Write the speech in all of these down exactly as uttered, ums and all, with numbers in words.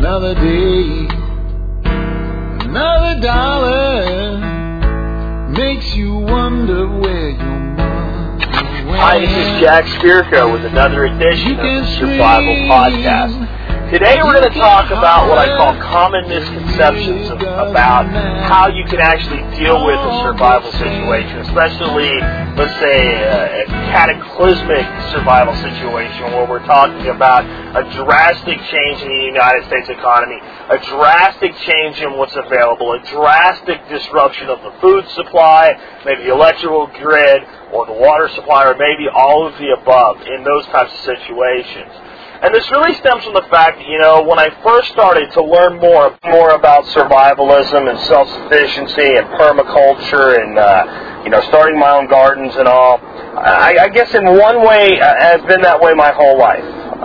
Another day, another dollar makes you wonder where your mother went. Hi, this is Jack Spirko with another edition of the Survival Podcast. Today we're going to talk about what I call common misconceptions of, about how you can actually deal with a survival situation, especially, let's say, a, a cataclysmic survival situation where we're talking about a drastic change in the United States economy, a drastic change in what's available, a drastic disruption of the food supply, maybe the electrical grid or the water supply, or maybe all of the above in those types of situations. And this really stems from the fact that, you know, when I first started to learn more more about survivalism and self-sufficiency and permaculture and, uh, you know, starting my own gardens and all, I, I guess in one way uh, has been that way my whole life.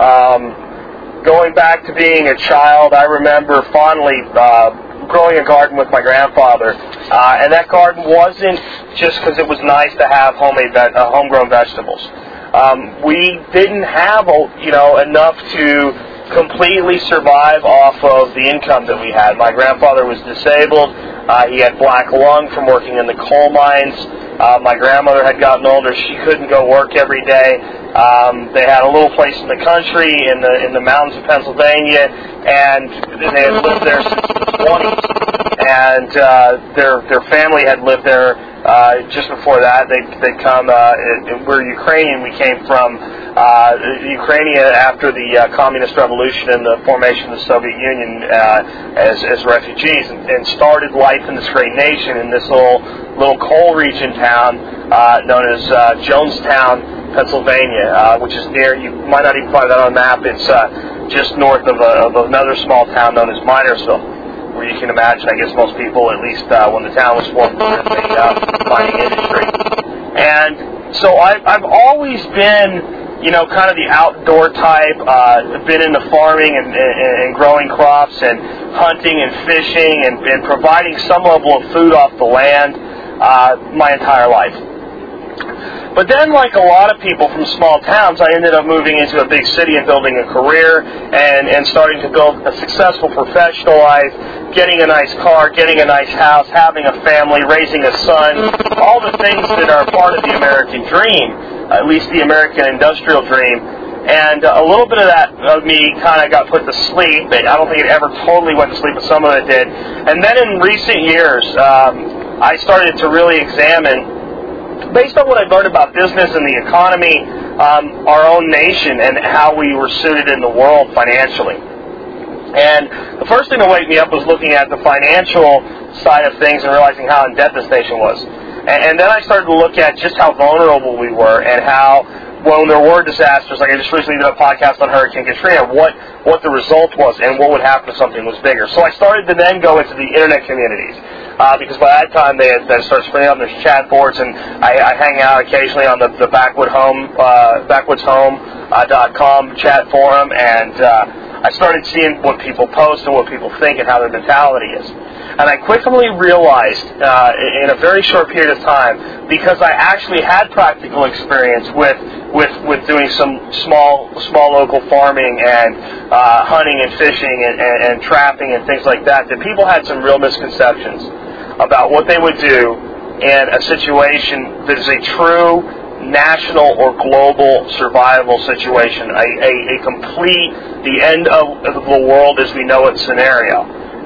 Um, going back to being a child, I remember fondly uh, growing a garden with my grandfather, uh, and that garden wasn't just because it was nice to have homemade, ve- uh, homegrown vegetables. Um, we didn't have, you know, enough to completely survive off of the income that we had. My grandfather was disabled. Uh, he had black lung from working in the coal mines. Uh, my grandmother had gotten older. She couldn't go work every day. Um, they had a little place in the country, in the in the mountains of Pennsylvania, and they had lived there since the twenties. And uh, their their family had lived there uh, just before that. They they'd come. Uh, we're Ukrainian. We came from uh, Ukraine after the uh, communist revolution and the formation of the Soviet Union uh, as as refugees, and, and started life in this great nation in this little little coal region town uh, known as uh, Jonestown, Pennsylvania, uh, which is near. You might not even find that on a map. It's uh, just north of, a, of another small town known as Minersville, where you can imagine, I guess most people, at least uh, when the town was formed, were in the uh, mining industry. And so I've, I've always been, you know, kind of the outdoor type, uh, been into farming and, and, and growing crops and hunting and fishing and, and providing some level of food off the land uh, my entire life. But then, like a lot of people from small towns, I ended up moving into a big city and building a career and, and starting to build a successful professional life, getting a nice car, getting a nice house, having a family, raising a son, all the things that are part of the American dream, at least the American industrial dream. And uh, a little bit of that of me kind of got put to sleep. I don't think it ever totally went to sleep, but some of it did. And then in recent years, um, I started to really examine, based on what I've learned about business and the economy, um, our own nation and how we were suited in the world financially. And the first thing to wake me up was looking at the financial side of things and realizing how in debt this nation was. And, and then I started to look at just how vulnerable we were and how, when there were disasters, like I just recently did a podcast on Hurricane Katrina, what, what the result was and what would happen if something was bigger. So I started to then go into the internet communities. Uh, because by that time they had, they had started springing up. There's chat boards, and I, I hang out occasionally on the, the Backwood Home, uh, backwoods home dot com uh, chat forum, and uh, I started seeing what people post and what people think and how their mentality is. And I quickly realized uh, in a very short period of time, because I actually had practical experience with with, with doing some small small local farming and uh, hunting and fishing and, and, and trapping and things like that, that people had some real misconceptions about what they would do in a situation that is a true national or global survival situation, a, a, a complete, the end of the world as we know it scenario.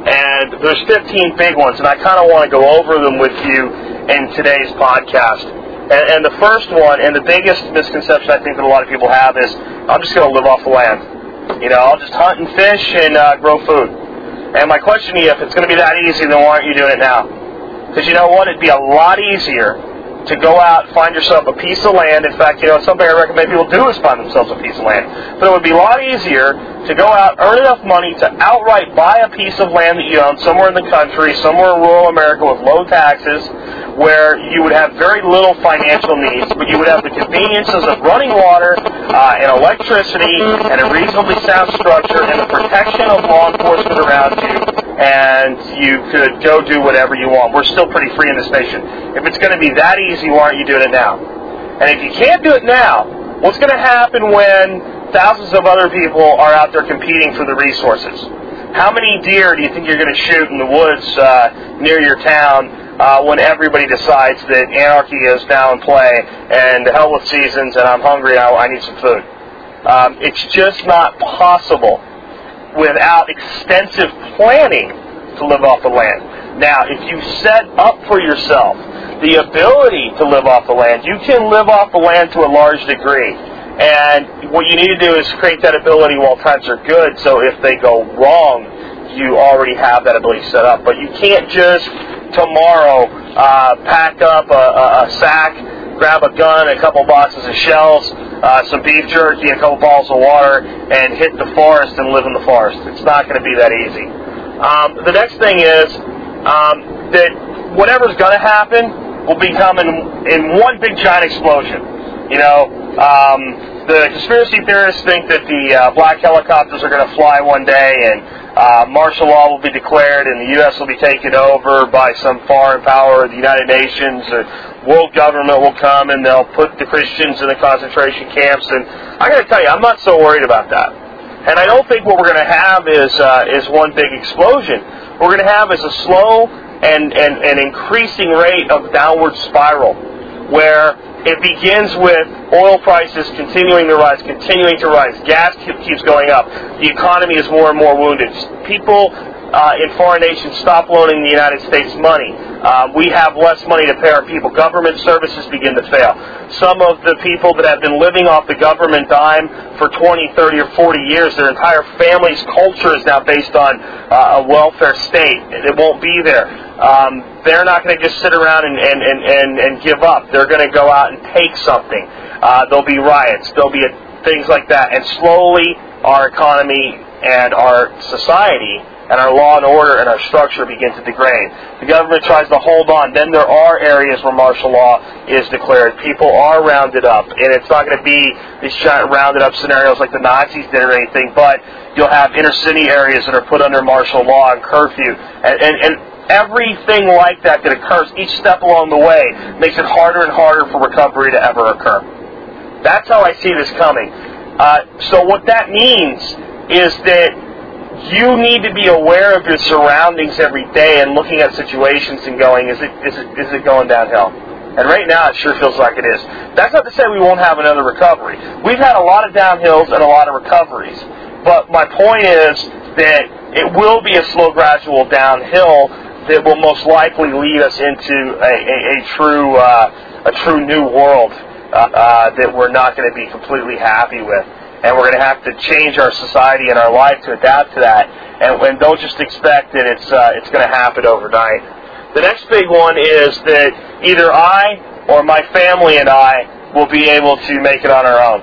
And there's fifteen big ones, and I kind of want to go over them with you in today's podcast. And, and the first one, and the biggest misconception I think that a lot of people have is, I'm just going to live off the land. You know, I'll just hunt and fish and uh, grow food. And my question to you, if it's going to be that easy, then why aren't you doing it now? Because you know what? It'd be a lot easier to go out, find yourself a piece of land. In fact, you know, something I recommend people do is find themselves a piece of land. But it would be a lot easier to go out, earn enough money to outright buy a piece of land that you own somewhere in the country, somewhere in rural America with low taxes, where you would have very little financial needs, but you would have the conveniences of running water uh, and electricity and a reasonably sound structure and the protection of law enforcement around you, and you could go do whatever you want. We're still pretty free in this nation. If it's going to be that easy, why aren't you doing it now? And if you can't do it now, what's going to happen when thousands of other people are out there competing for the resources? How many deer do you think you're going to shoot in the woods uh, near your town uh, when everybody decides that anarchy is now in play and the hell with seasons and I'm hungry and I, I need some food? Um, it's just not possible without extensive planning to live off the land. Now, if you set up for yourself the ability to live off the land, you can live off the land to a large degree. And what you need to do is create that ability while times are good, so if they go wrong, you already have that ability set up. But you can't just tomorrow uh, pack up a, a, a sack, grab a gun, a couple boxes of shells, uh, some beef jerky, and a couple bottles of water, and hit the forest and live in the forest. It's not going to be that easy. Um, the next thing is um, that whatever's going to happen will become in, in one big giant explosion. You know, um, the conspiracy theorists think that the uh, black helicopters are going to fly one day and uh, martial law will be declared and the U S will be taken over by some foreign power, the United Nations, or world government will come and they'll put the Christians in the concentration camps. And I got to tell you, I'm not so worried about that. And I don't think what we're going to have is uh, is one big explosion. What we're going to have is a slow and, and, and increasing rate of downward spiral where it begins with oil prices continuing to rise, continuing to rise. Gas keeps going up. The economy is more and more wounded. People uh, in foreign nations stop loaning the United States money. Uh, we have less money to pay our people. Government services begin to fail. Some of the people that have been living off the government dime for twenty, thirty, or forty years, their entire family's culture is now based on uh, a welfare state. It won't be there. Um, they're not going to just sit around and, and, and, and, and give up. They're going to go out and take something. Uh, there'll be riots. There'll be a, things like that. And slowly our economy and our society and our law and order and our structure begin to degrade. The government tries to hold on. Then there are areas where martial law is declared. People are rounded up. And it's not going to be these giant rounded up scenarios like the Nazis did or anything, but you'll have inner city areas that are put under martial law and curfew. And, and, and everything like that that occurs each step along the way makes it harder and harder for recovery to ever occur. That's how I see this coming. Uh, so what that means is that you need to be aware of your surroundings every day and looking at situations and going, is it is it is it going downhill? And right now it sure feels like it is. That's not to say we won't have another recovery. We've had a lot of downhills and a lot of recoveries. But my point is that it will be a slow, gradual downhill that will most likely lead us into a, a, a true uh, a true new world uh, uh, that we're not going to be completely happy with. And we're going to have to change our society and our life to adapt to that. And, and don't just expect that it's uh, it's going to happen overnight. The next big one is that either I or my family and I will be able to make it on our own.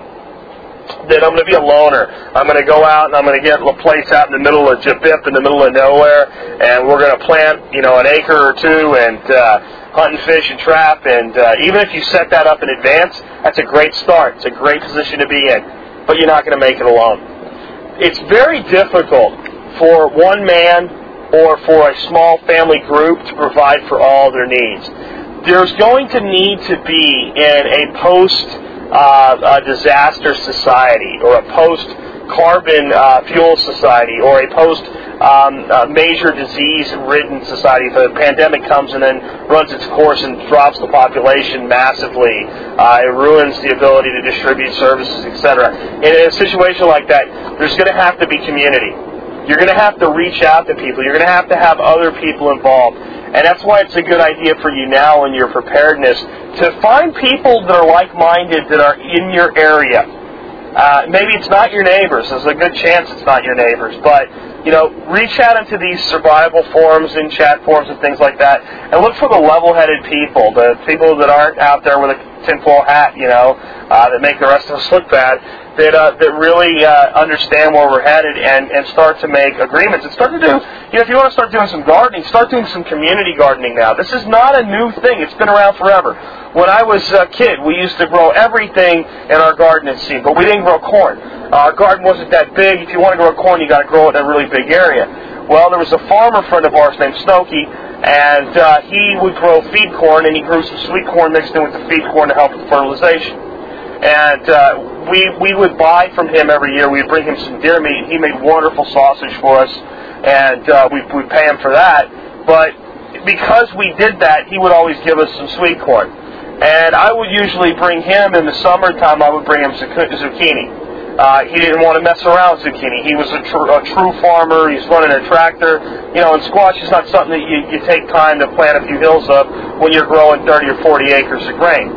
That I'm going to be a loner. I'm going to go out and I'm going to get a place out in the middle of Jabip, in the middle of nowhere, and we're going to plant, you know, an acre or two and uh, hunt and fish and trap. And uh, even if you set that up in advance, that's a great start. It's a great position to be in. But you're not going to make it alone. It's very difficult for one man or for a small family group to provide for all their needs. There's going to need to be in a post Uh, a disaster society or a post-carbon uh, fuel society or a post-major um, uh, disease-ridden society. If a pandemic comes and then runs its course and drops the population massively, uh, it ruins the ability to distribute services, et cetera. In a situation like that, there's going to have to be community. You're going to have to reach out to people. You're going to have to have other people involved. And that's why it's a good idea for you now in your preparedness to find people that are like-minded that are in your area. Uh, maybe it's not your neighbors. There's a good chance it's not your neighbors. But, you know, reach out into these survival forums and chat forums and things like that and look for the level-headed people, the people that aren't out there with a tinfoil hat, you know, uh, that make the rest of us look bad, that uh, that really uh, understand where we're headed and, and start to make agreements and start to do, you know, if you want to start doing some gardening, start doing some community gardening now. This is not a new thing. It's been around forever. When I was a kid, we used to grow everything in our garden, it seemed, but we didn't grow corn. Our garden wasn't that big. If you want to grow corn, you got to grow it in a really big area. Well, there was a farmer friend of ours named Snokey, and uh, he would grow feed corn, and he grew some sweet corn mixed in with the feed corn to help with fertilization. And uh, we we would buy from him every year. We'd bring him some deer meat. He made wonderful sausage for us. and uh, we we pay him for that. But because we did that, he would always give us some sweet corn. And I would usually bring him, in the summertime, I would bring him zucchini. Uh, he didn't want to mess around with zucchini. He was a, tr- a true farmer. He's running a tractor. You know, and squash is not something that you, you take time to plant a few hills of when you're growing thirty or forty acres of grain.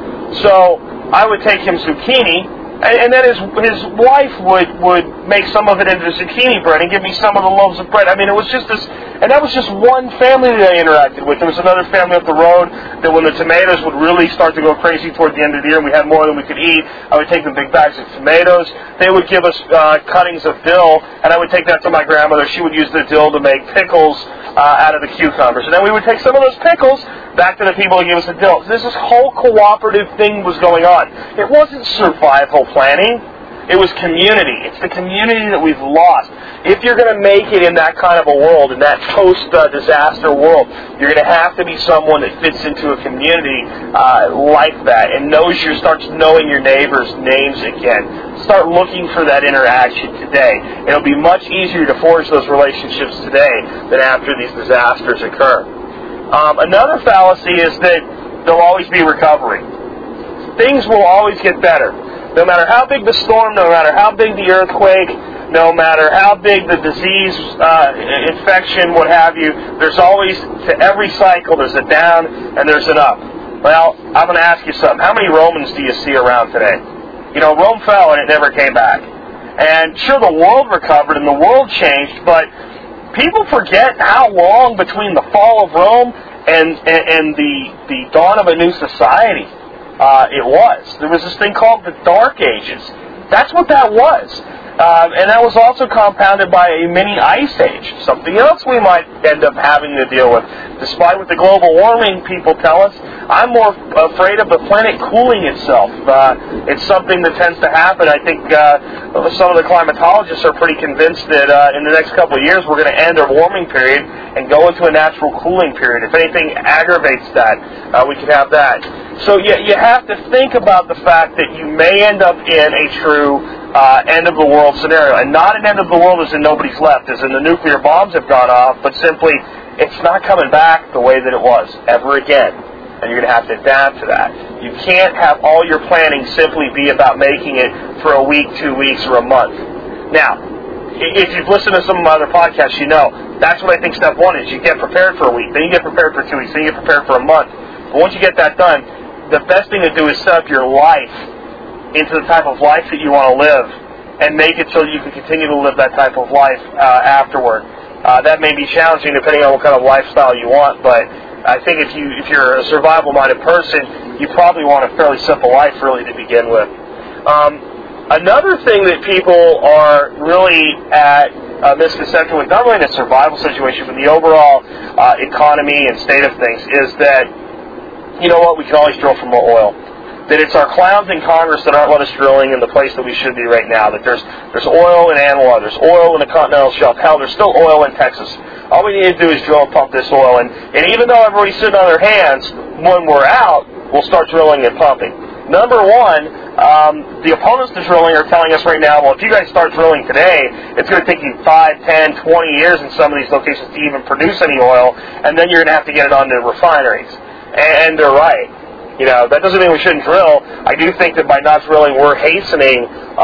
So I would take him zucchini, and, and then his his wife would, would make some of it into zucchini bread and give me some of the loaves of bread. I mean, it was just this, and that was just one family that I interacted with. There was another family up the road that when the tomatoes would really start to go crazy toward the end of the year and we had more than we could eat, I would take them big bags of tomatoes. They would give us uh, cuttings of dill, and I would take that to my grandmother. She would use the dill to make pickles uh, out of the cucumbers. And then we would take some of those pickles back to the people who gave us the dill. This this whole cooperative thing was going on. It wasn't survival planning. It was community. It's the community that we've lost. If you're going to make it in that kind of a world, in that post-disaster world, you're going to have to be someone that fits into a community uh, like that and knows you, starts knowing your neighbors' names again. Start looking for that interaction today. It'll be much easier to forge those relationships today than after these disasters occur. Um, another fallacy is that there'll always be recovery. Things will always get better. No matter how big the storm, no matter how big the earthquake, no matter how big the disease, uh, infection, what have you, there's always, to every cycle, there's a down and there's an up. Well, I'm going to ask you something. How many Romans do you see around today? You know, Rome fell and it never came back. And sure, the world recovered and the world changed, but people forget how long between the fall of Rome and, and, and the, the dawn of a new society. Uh, it was. There was this thing called the Dark Ages. That's what that was. Um, and that was also compounded by a mini ice age, something else we might end up having to deal with. Despite what the global warming people tell us, I'm more afraid of the planet cooling itself. Uh, it's something that tends to happen. I think uh, some of the climatologists are pretty convinced that uh, in the next couple of years we're going to end our warming period and go into a natural cooling period. If anything aggravates that, uh, we could have that. So you, you have to think about the fact that you may end up in a true uh, end-of-the-world scenario. And not an end-of-the-world as in nobody's left, as in the nuclear bombs have gone off, but simply it's not coming back the way that it was ever again. And you're going to have to adapt to that. You can't have all your planning simply be about making it for a week, two weeks, or a month. Now, if you've listened to some of my other podcasts, you know that's what I think step one is. You get prepared for a week, then you get prepared for two weeks, then you get prepared for a month. But once you get that done, the best thing to do is set up your life into the type of life that you want to live and make it so you can continue to live that type of life uh, afterward. Uh, that may be challenging depending on what kind of lifestyle you want, but I think if, you, if you're a survival-minded person, you probably want a fairly simple life really to begin with. Um, another thing that people are really at a misconception with, not really in a survival situation, but the overall uh, economy and state of things, is that you know what, we can always drill for more oil. That it's our clowns in Congress that aren't let us drilling in the place that we should be right now. That there's there's oil in Anwar, there's oil in the continental shelf. Hell, there's still oil in Texas. All we need to do is drill and pump this oil. And, and even though everybody's sitting on their hands, when we're out, we'll start drilling and pumping. Number one, um, the opponents to drilling are telling us right now, well, if you guys start drilling today, it's going to take you five, ten, twenty years in some of these locations to even produce any oil, and then you're going to have to get it onto refineries. And they're right. You know, that doesn't mean we shouldn't drill. I do think that by not drilling, we're hastening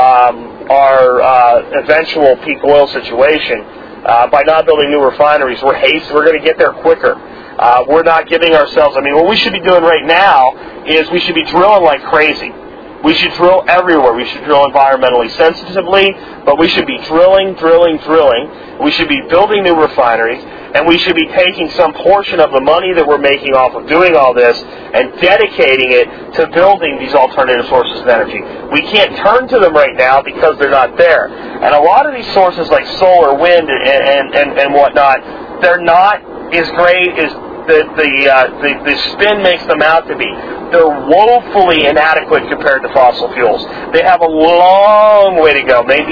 um, our uh, eventual peak oil situation. Uh, by not building new refineries, we're haste. We're going to get there quicker. Uh, we're not giving ourselves... I mean, what we should be doing right now is we should be drilling like crazy. We should drill everywhere. We should drill environmentally sensitively, but we should be drilling, drilling, drilling. We should be building new refineries, and we should be taking some portion of the money that we're making off of doing all this and dedicating it to building these alternative sources of energy. We can't turn to them right now because they're not there. And a lot of these sources like solar, wind, and, and, and, and whatnot, they're not as great as the, the, uh, the, the spin makes them out to be. They're woefully inadequate compared to fossil fuels. They have a long way to go, maybe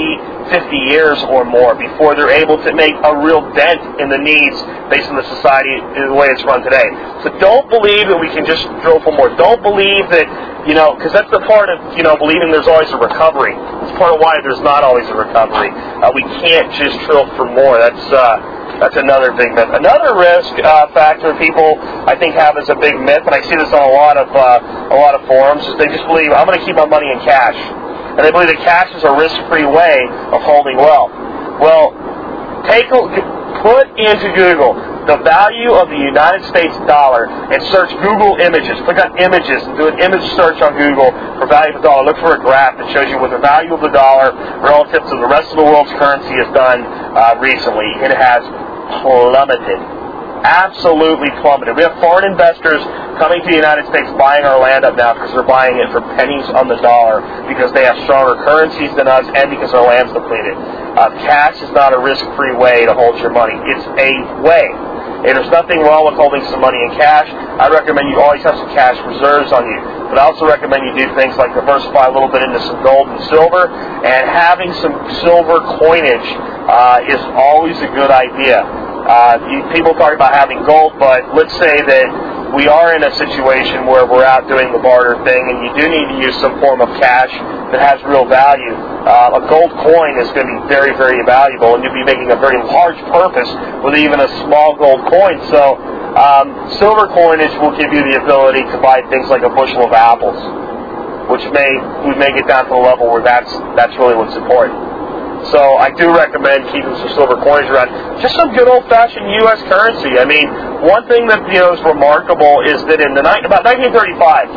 fifty years or more before they're able to make a real dent in the needs based on the society the way it's run today. So don't believe that we can just drill for more. Don't believe that, you know, because that's the part of, you know, believing there's always a recovery. It's part of why there's not always a recovery. Uh, we can't just drill for more. That's uh, that's another big myth. Another risk uh, factor people, I think, have as a big myth, and I see this on a lot of uh, a lot of forums, is they just believe, I'm going to keep my money in cash. And they believe that cash is a risk-free way of holding wealth. Well, take a, put into Google the value of the United States dollar and search Google Images. Click on Images and do an image search on Google for value of the dollar. Look for a graph that shows you what the value of the dollar relative to the rest of the world's currency has done uh, recently. It has plummeted. Absolutely plummeted. We have foreign investors coming to the United States buying our land up now because they're buying it for pennies on the dollar because they have stronger currencies than us and because our land's depleted. Uh, cash is not a risk-free way to hold your money. It's a way. And there's nothing wrong with holding some money in cash. I recommend you always have some cash reserves on you. But I also recommend you do things like diversify a little bit into some gold and silver. And having some silver coinage uh, is always a good idea. Uh, you, people talk about having gold, but let's say that we are in a situation where we're out doing the barter thing and you do need to use some form of cash that has real value. Uh, a gold coin is going to be very, very valuable, and you'll be making a very large purpose with even a small gold coin. So um, silver coinage will give you the ability to buy things like a bushel of apples, which may we may get down to the level where that's that's really what's important. So I do recommend keeping some silver coins around. Just some good old-fashioned U S currency. I mean, one thing that, you know, is remarkable is that in the ni- about nineteen thirty-five,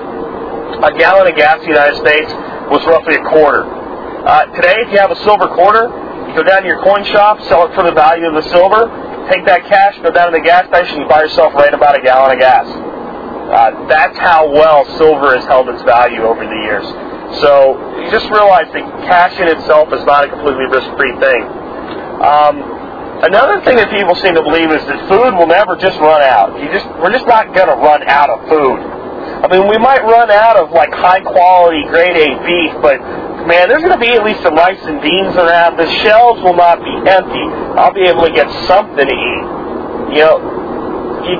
a gallon of gas in the United States was roughly a quarter. Uh, today, if you have a silver quarter, you go down to your coin shop, sell it for the value of the silver, take that cash, go down to the gas station, you buy yourself right about a gallon of gas. Uh, that's how well silver has held its value over the years. So you just realize that cash in itself is not a completely risk-free thing. Um, another thing that people seem to believe is that food will never just run out. You just we're just not going to run out of food. I mean, we might run out of like high-quality, grade A beef, but man, there's going to be at least some rice and beans around. The shelves will not be empty. I'll be able to get something to eat. You know, you,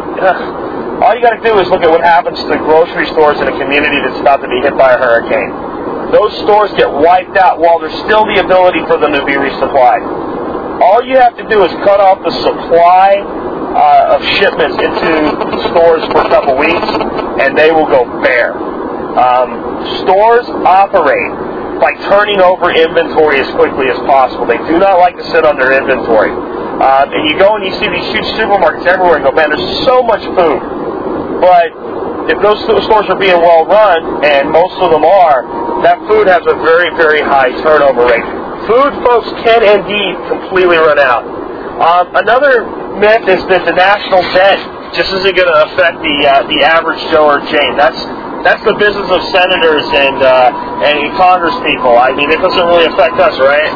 uh, all you got to do is look at what happens to the grocery stores in a community that's about to be hit by a hurricane. Those stores get wiped out while there's still the ability for them to be resupplied. All you have to do is cut off the supply uh, of shipments into stores for a couple weeks, and they will go bare. Um, stores operate by turning over inventory as quickly as possible. They do not like to sit on their inventory. Um, and you go and you see these huge supermarkets everywhere and go, man, there's so much food. But if those stores are being well run, and most of them are, that food has a very, very high turnover rate. Food, folks, can indeed completely run out. Um, another myth is that the national debt just isn't going to affect the uh, the average Joe or Jane. That's that's the business of senators and uh, and Congress people. I mean, it doesn't really affect us, right?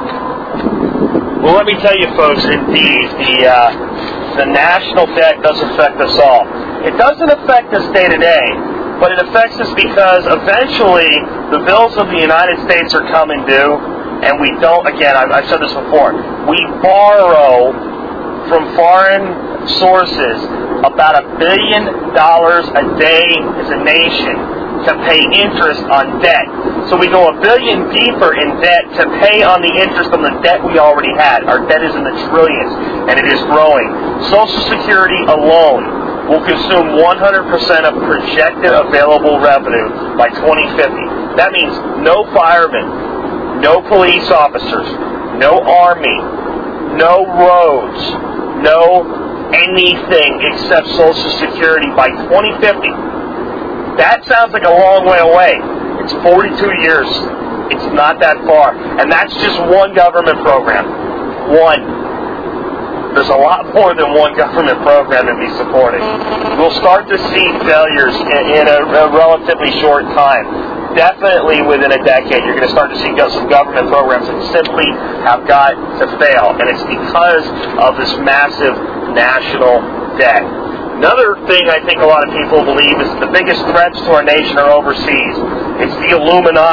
Well, let me tell you, folks, indeed, the uh, the national debt does affect us all. It doesn't affect us day to day, but it affects us because eventually the bills of the United States are coming due, and we don't, again, I've, I've said this before, we borrow from foreign sources about a billion dollars a day as a nation to pay interest on debt. So we go a billion deeper in debt to pay on the interest on the debt we already had. Our debt is in the trillions, and it is growing. Social Security alone will consume one hundred percent of projected available revenue by twenty fifty. That means no firemen, no police officers, no army, no roads, no anything except Social Security by twenty fifty. That sounds like a long way away. It's forty-two years. It's not that far. And that's just one government program. One. There's a lot more than one government program to be supported. We'll start to see failures in, in a, a relatively short time. Definitely within a decade, you're going to start to see some government programs that simply have got to fail. And it's because of this massive national debt. Another thing I think a lot of people believe is that the biggest threats to our nation are overseas. It's the Illuminati.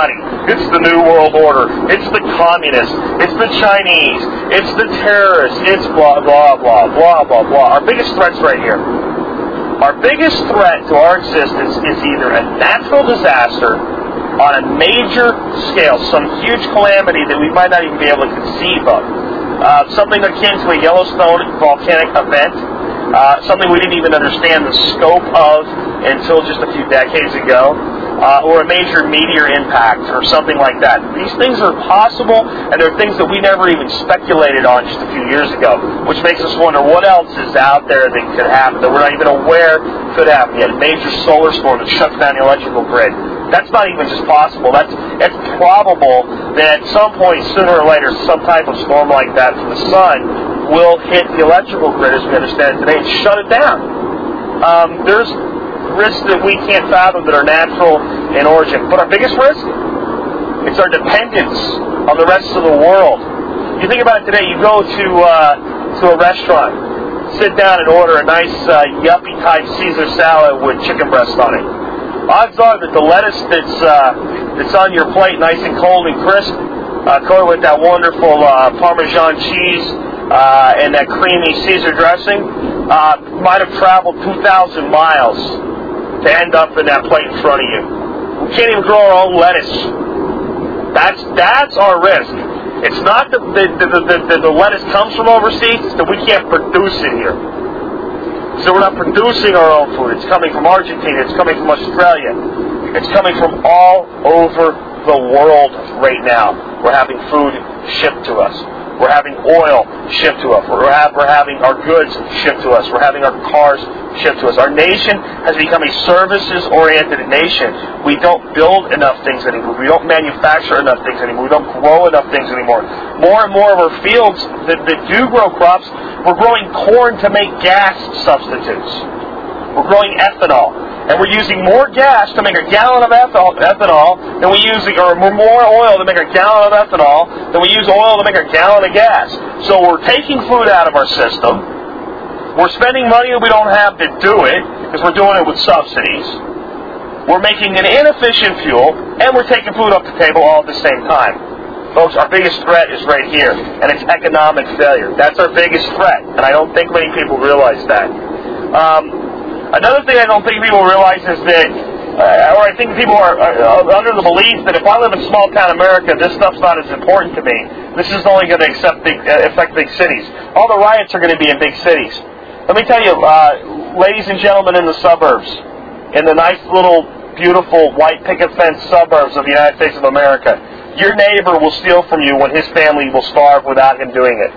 It's the New World Order. It's the communists. It's the Chinese. It's the terrorists. It's blah, blah, blah, blah, blah, blah. Our biggest threat's right here. Our biggest threat to our existence is either a natural disaster on a major scale, some huge calamity that we might not even be able to conceive of. Uh, something akin to a Yellowstone volcanic event, uh, something we didn't even understand the scope of until just a few decades ago, uh, or a major meteor impact or something like that. These things are possible, and they're things that we never even speculated on just a few years ago, which makes us wonder what else is out there that could happen that we're not even aware could happen yet. A major solar storm that shuts down the electrical grid. That's not even just possible. That's it's probable that at some point, sooner or later, some type of storm like that from the sun will hit the electrical grid as we understand it today and shut it down. Um, there's risks that we can't fathom that are natural in origin. But our biggest risk, it's our dependence on the rest of the world. You think about it today, you go to uh, to a restaurant, sit down and order a nice uh, yuppie-type Caesar salad with chicken breast on it. Odds are that the lettuce that's uh, that's on your plate, nice and cold and crisp, uh, coated with that wonderful uh, Parmesan cheese uh, and that creamy Caesar dressing, uh, might have traveled two thousand miles to end up in that plate in front of you. We can't even grow our own lettuce. That's that's our risk. It's not that the, the, the, the, the lettuce comes from overseas; it's that we can't produce it here. So we're not producing our own food. It's coming from Argentina. It's coming from Australia. It's coming from all over the world right now. We're having food shipped to us. We're having oil shipped to us. We're, ha- we're having our goods shipped to us. We're having our cars shipped to us. Our nation has become a services-oriented nation. We don't build enough things anymore. We don't manufacture enough things anymore. We don't grow enough things anymore. More and more of our fields that, that do grow crops, we're growing corn to make gas substitutes. We're growing ethanol. And we're using more gas to make a gallon of ethanol, ethanol than we use, or more oil to make a gallon of ethanol than we use oil to make a gallon of gas. So we're taking food out of our system. We're spending money that we don't have to do it, because we're doing it with subsidies. We're making an inefficient fuel, and we're taking food off the table all at the same time. Folks, our biggest threat is right here, and it's economic failure. That's our biggest threat, and I don't think many people realize that. Um, Another thing I don't think people realize is that, uh, or I think people are uh, under the belief that if I live in small-town America, this stuff's not as important to me. This is only going to accept big, uh, affect big cities. All the riots are going to be in big cities. Let me tell you, uh, ladies and gentlemen in the suburbs, in the nice little, beautiful, white picket fence suburbs of the United States of America, your neighbor will steal from you when his family will starve without him doing it.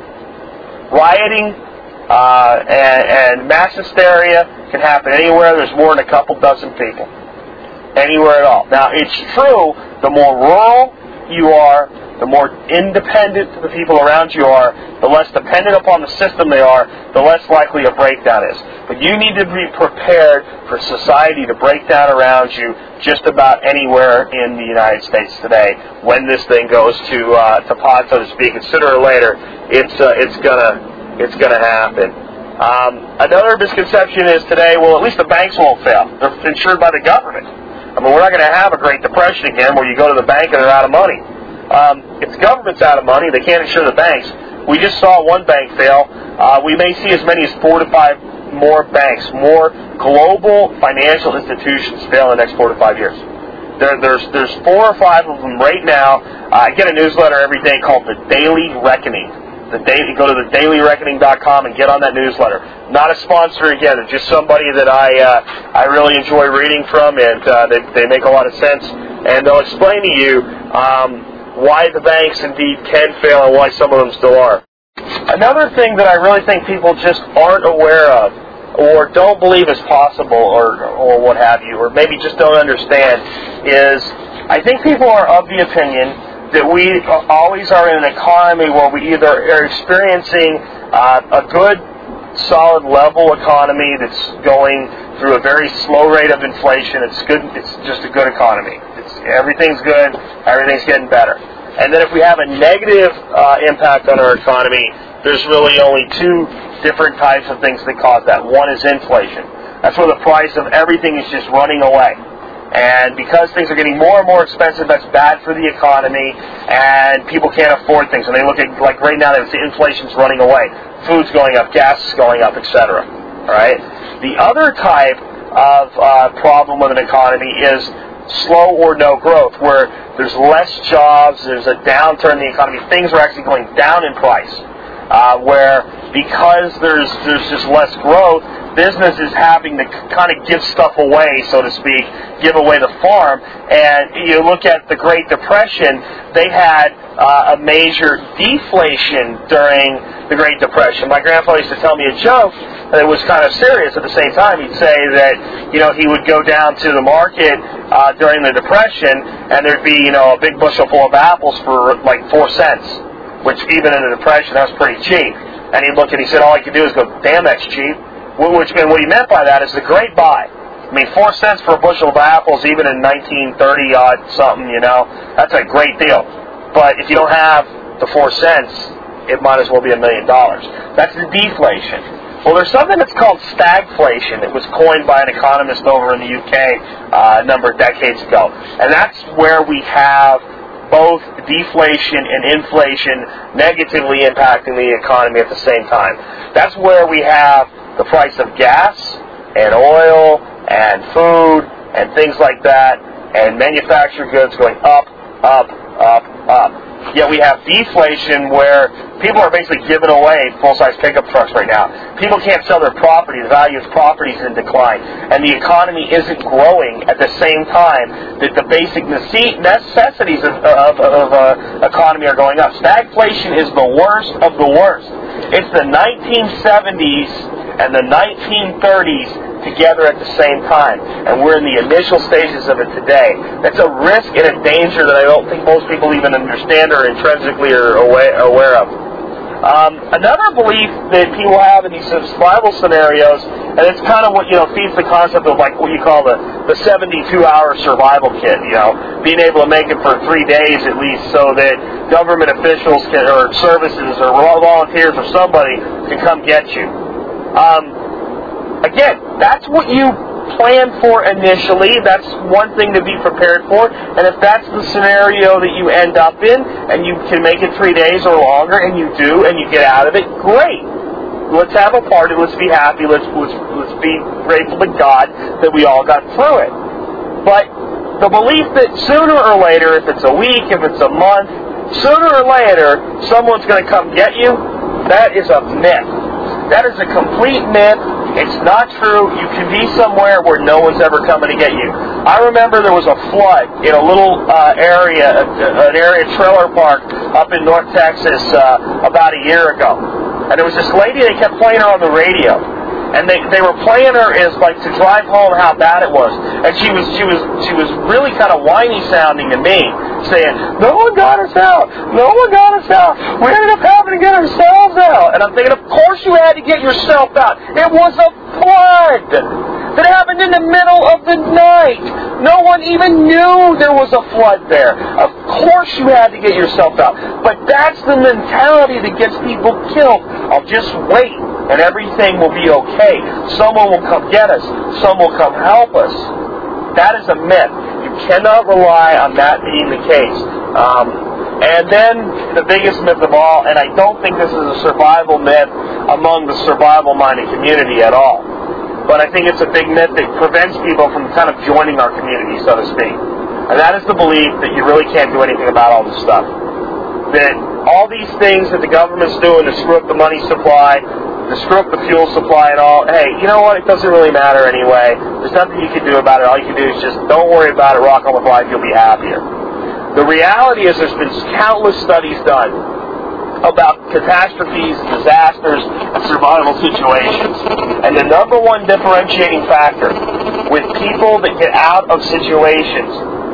Rioting Uh, and, and mass hysteria can happen anywhere there's more than a couple dozen people. Anywhere at all. Now, it's true, the more rural you are, the more independent the people around you are, the less dependent upon the system they are, the less likely a breakdown is. But you need to be prepared for society to break down around you just about anywhere in the United States today. When this thing goes to uh, to pot, so to speak, and sooner or later, it's uh, it's gonna It's going to happen. Um, another misconception is today, well, at least the banks won't fail. They're insured by the government. I mean, we're not going to have a Great Depression again where you go to the bank and they're out of money. Um, if the government's out of money, they can't insure the banks. We just saw one bank fail. Uh, we may see as many as four to five more banks, more global financial institutions fail in the next four to five years. There, there's, there's four or five of them right now. Uh, I get a newsletter every day called The Daily Reckoning. The daily, go to the daily reckoning dot com and get on that newsletter. Not a sponsor again, it's just somebody that I uh, I really enjoy reading from, and uh, they, they make a lot of sense. And they'll explain to you um, why the banks indeed can fail and why some of them still are. Another thing that I really think people just aren't aware of, or don't believe is possible, or or what have you, or maybe just don't understand, is I think people are of the opinion that we always are in an economy where we either are experiencing uh, a good, solid, level economy that's going through a very slow rate of inflation. It's good. It's just a good economy. It's, everything's good. Everything's getting better. And then if we have a negative uh, impact on our economy, there's really only two different types of things that cause that. One is inflation. That's where the price of everything is just running away. And because things are getting more and more expensive, that's bad for the economy, and people can't afford things. And they look at, like right now, they see inflation's running away. Food's going up, gas is going up, et cetera. All right? The other type of uh, problem with an economy is slow or no growth, where there's less jobs, there's a downturn in the economy, things are actually going down in price. Uh, where because there's there's just less growth, business is having to kind of give stuff away, so to speak, give away the farm. And you look at the Great Depression, they had uh, a major deflation during the Great Depression. My grandfather used to tell me a joke that was kind of serious at the same time. He'd say that, you know, he would go down to the market uh, during the Depression, and there'd be, you know, a big bushel full of apples for like four cents. Which even in the Depression, that was pretty cheap. And he'd look and he said, all I could do is go, damn, that's cheap. Which, and what he meant by that is the great buy. I mean, four cents for a bushel of apples, even in nineteen thirty odd something, you know, that's a great deal. But if you don't have the four cents, it might as well be a million dollars. That's the deflation. Well, there's something that's called stagflation. It was coined by an economist over in the U K uh, a number of decades ago. And that's where we have both deflation and inflation negatively impacting the economy at the same time. That's where we have the price of gas and oil and food and things like that, and manufactured goods going up, up, up, up. Yet we have deflation where people are basically giving away full-size pickup trucks right now. People can't sell their property. The value of property is in decline. And the economy isn't growing at the same time that the basic necessities of, of, of uh, economy are going up. Stagflation is the worst of the worst. It's the nineteen seventies and the nineteen thirties together at the same time. And we're in the initial stages of it today. That's a risk and a danger that I don't think most people even understand or intrinsically are aware of. Um, another belief that people have in these survival scenarios, and it's kind of what, you know, feeds the concept of like what you call the, the seventy-two hour survival kit, you know, being able to make it for three days at least so that government officials can, or services or volunteers or somebody can come get you. Um, Again, that's what you plan for initially. That's one thing to be prepared for. And if that's the scenario that you end up in, and you can make it three days or longer, and you do, and you get out of it, great. Let's have a party. Let's be happy. Let's let's, let's be grateful to God that we all got through it. But the belief that sooner or later, if it's a week, if it's a month, sooner or later, someone's going to come get you, that is a myth. That is a complete myth. It's not true. You can be somewhere where no one's ever coming to get you. I remember there was a flood in a little uh, area, an area trailer park up in North Texas uh, about a year ago. And there was this lady, they kept playing her on the radio. And they, they were playing her as like to drive home how bad it was. And she was she was she was really kind of whiny sounding to me, saying, no one got us out, no one got us out. We ended up having to get ourselves out. And I'm thinking, of course you had to get yourself out. It was a flood that happened in the middle of the night. No one even knew there was a flood there. Of course you had to get yourself out. But that's the mentality that gets people killed. I'll just wait and everything will be okay. Someone will come get us. Someone will come help us. That is a myth. You cannot rely on that being the case. Um, and then the biggest myth of all, and I don't think this is a survival myth among the survival-minded community at all, but I think it's a big myth that prevents people from kind of joining our community, so to speak. And that is the belief that you really can't do anything about all this stuff. That all these things that the government's doing to screw up the money supply, to screw up the fuel supply and all, hey, you know what? It doesn't really matter anyway. There's nothing you can do about it. All you can do is just don't worry about it, rock on with life, you'll be happier. The reality is there's been countless studies done about catastrophes, disasters, and survival situations. And the number one differentiating factor with people that get out of situations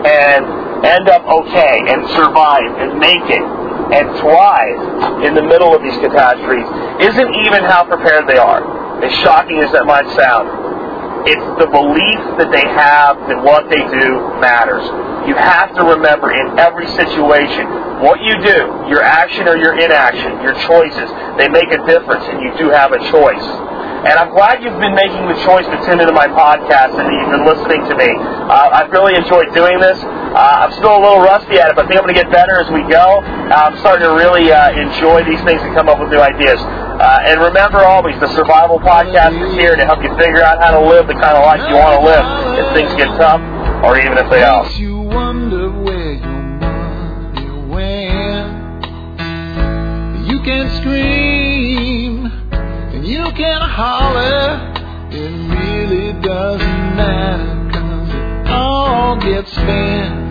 and end up okay and survive and make it and thrive in the middle of these catastrophes isn't even how prepared they are. As shocking as that might sound. It's the belief that they have that what they do matters. You have to remember in every situation, what you do, your action or your inaction, your choices, they make a difference and you do have a choice. And I'm glad you've been making the choice to tune into my podcast and that you've been listening to me. Uh, I've really enjoyed doing this. Uh, I'm still a little rusty at it, but I think I'm going to get better as we go. Uh, I'm starting to really uh, enjoy these things and come up with new ideas. Uh, and remember always, the Survival Podcast is here to help you figure out how to live the kind of life you want to live if things get tough, or even if they don't. Makes you wonder where your money went. You can scream and you can holler. It really doesn't matter, 'cause it all gets spent.